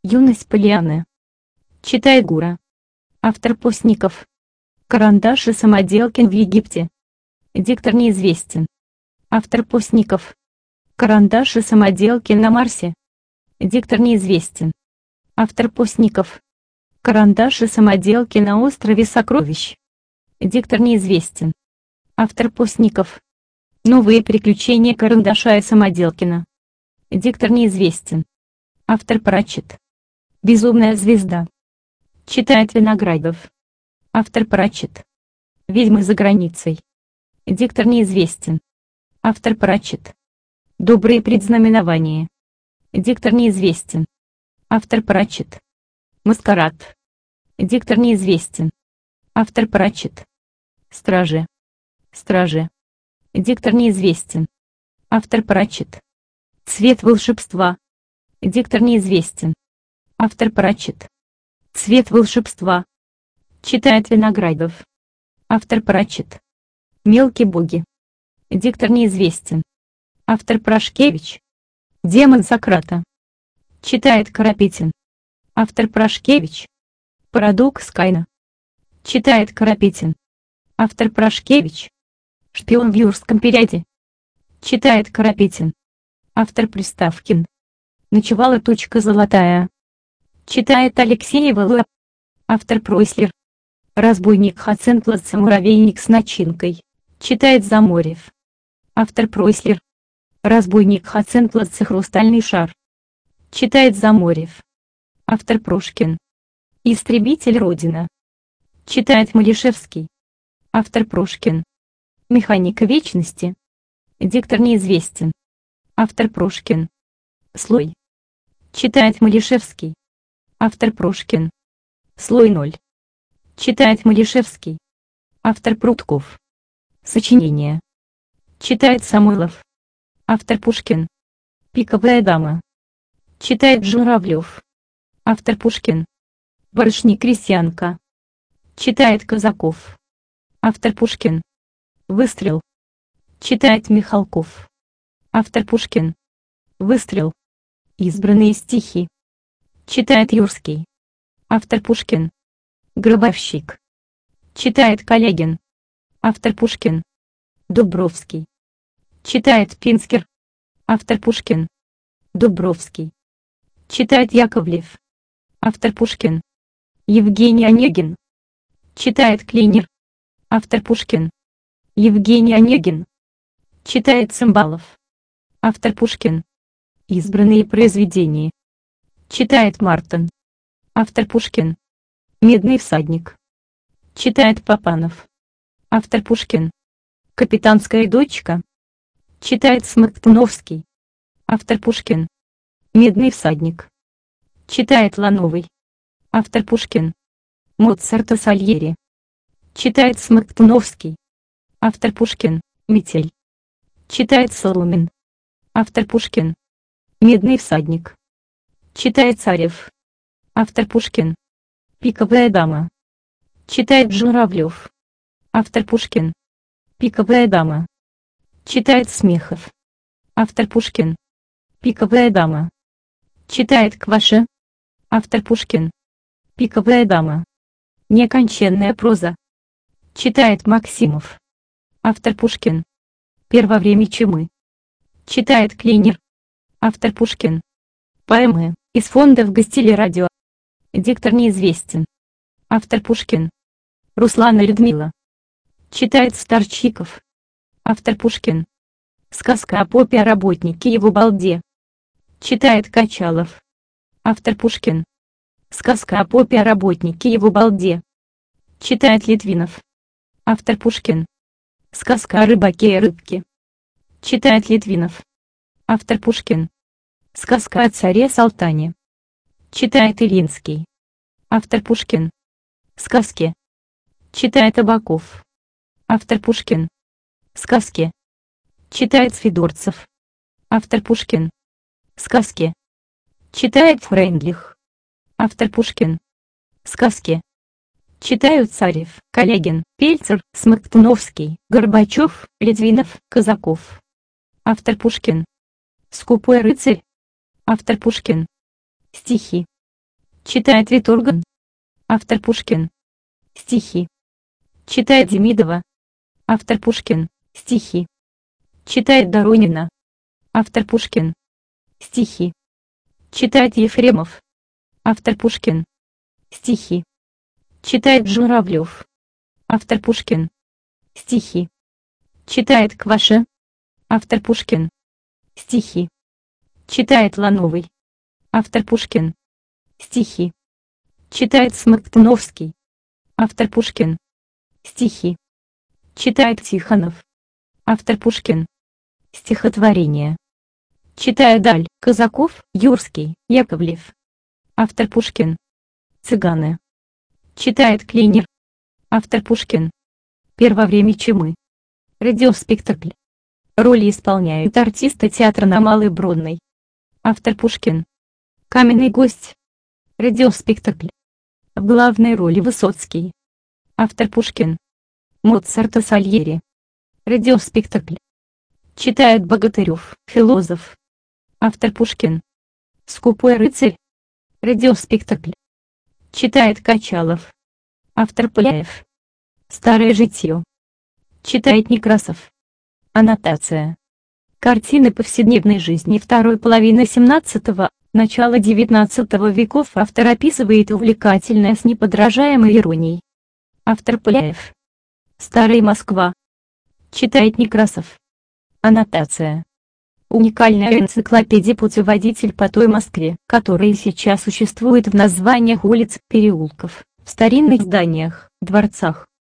Юность Полианы. Читает Гура. Автор Постников. Карандаш и Самоделкин в Египте. Диктор неизвестен. Автор Постников. Карандаш и Самоделкин на Марсе. Диктор неизвестен. Автор Постников. Карандаш и Самоделкин на острове Сокровищ. Диктор неизвестен. Автор Постников. Новые приключения Карандаша и Самоделкина. Диктор неизвестен. Автор Пратчетт. Безумная звезда. Читает Виноградов. Автор Пратчетт. Ведьмы за границей. Диктор неизвестен. Автор Пратчетт. Добрые предзнаменования. Диктор неизвестен. Автор Пратчетт. Маскарад. Диктор неизвестен. Автор Пратчетт. Стражи. Стражи. Диктор неизвестен. Автор Пратчетт. Цвет волшебства. Диктор неизвестен. Автор Пратчетт. Цвет волшебства. Читает Виноградов. Автор Пратчетт. Мелкие боги. Диктор неизвестен. Автор Прошкевич. Демон Сократа. Читает Карапетин. Автор Прошкевич. Парадокс Каина. Читает Карапетин. Автор Прошкевич. Шпион в юрском периоде. Читает Карапетин. Автор Приставкин. Ночевала тучка золотая. Читает Алексеева Л. Автор Пройслер. Разбойник Хацинтладзе муравейник с начинкой. Читает Заморев. Автор Пройслер. Разбойник Хацинтладзе хрустальный шар. Читает Заморев. Автор Прошкин. Истребитель Родина. Читает Малишевский. Автор Прошкин. Механика вечности. Диктор неизвестен. Автор Прошкин. Слой. Читает Малишевский. Автор Прошкин. Слой 0. Читает Малишевский. Автор Прутков. Сочинение. Читает Самойлов. Автор Пушкин. Пиковая дама. Читает Журавлев. Автор Пушкин. Барышня-крестьянка. Читает Казаков. Автор Пушкин. Выстрел. Читает Михалков. Автор Пушкин. Выстрел. Избранные стихи. Читает Юрский. Автор Пушкин. Гробовщик. Читает Калягин. Автор Пушкин. Дубровский. Читает Пинскер. Автор Пушкин. Дубровский. Читает Яковлев. Автор Пушкин. Евгений Онегин. Читает Клейнер. Автор Пушкин. Евгений Онегин. Читает Цымбалов. Автор Пушкин. Избранные произведения. Читает Мартин. Автор Пушкин. Медный всадник. Читает Папанов. Автор Пушкин. Капитанская дочка. Читает Смоктуновский. Автор Пушкин. Медный всадник. Читает Лановый. Автор Пушкин. Моцарта Сальери. Читает Смоктуновский. Автор Пушкин. Метель. Читает Соломин. Автор Пушкин. Медный всадник. Читает Царев. Автор Пушкин. Пиковая дама. Читает Журавлев. Автор Пушкин. Пиковая дама. Читает Смехов. Автор Пушкин. Пиковая дама. Читает Кваша. Автор Пушкин. Пиковая дама. Неконченная проза. Читает Максимов. Автор Пушкин. Первовремя чумы. Читает Клейнер. Автор Пушкин. Поэмы из фондов Гостелерадио. Диктор неизвестен. Автор Пушкин. Руслана Людмила. Читает Старчиков. Автор Пушкин. Сказка о попе о работнике и в балде. Читает Качалов. Автор Пушкин. Сказка о попе о работнике и в балде. Читает Литвинов. Автор Пушкин. Сказка о рыбаке и рыбке. Читает Литвинов. Автор Пушкин. Сказка о царе Салтане. Читает Илинский. Автор Пушкин. Сказки. Читает Табаков. Автор Пушкин. Сказки. Читает Федорцев. Автор Пушкин. Сказки. Читает Фрейндлих. Автор Пушкин. Сказки. Читают Царев, Калягин, Пельцер, Смоктуновский, Горбачев, Литвинов, Казаков. Автор Пушкин. Скупой рыцарь. Автор Пушкин. Стихи. Читает Виторган. Автор Пушкин. Стихи. Читает Демидова. Автор Пушкин. Стихи. Читает Доронина. Автор Пушкин. Стихи. Читает Ефремов. Автор Пушкин. Стихи. Читает Журавлев. Автор Пушкин. Стихи. Читает Кваша. Автор Пушкин. Стихи. Читает Лановый. Автор Пушкин. Стихи. Читает Смоктуновский. Автор Пушкин. Стихи. Читает Тихонов. Автор Пушкин. Стихотворение. Читает Даль, Казаков, Юрский, Яковлев. Автор Пушкин. Цыганы. Читает Клейнер. Автор Пушкин. Первовремичье мы. Радиоспектакль. Роли исполняют артисты театра на Малой Бродной. Автор Пушкин. Каменный гость. Радиоспектакль. В главной роли Высоцкий. Автор Пушкин. Моцарт и Сальери. Радиоспектакль. Читает Богатырев, философ. Автор Пушкин. Скупой рыцарь. Радиоспектакль. Читает Качалов. Автор Пыляев. Старое житье. Читает Некрасов. Аннотация. Картины повседневной жизни второй половины XVII, начала XIX веков автор описывает увлекательное с неподражаемой иронией. Автор Пыляев. Старая Москва. Читает Некрасов. Аннотация. Уникальная энциклопедия-путеводитель по той Москве, которая сейчас существует в названиях улиц, переулков, в старинных зданиях, дворцах,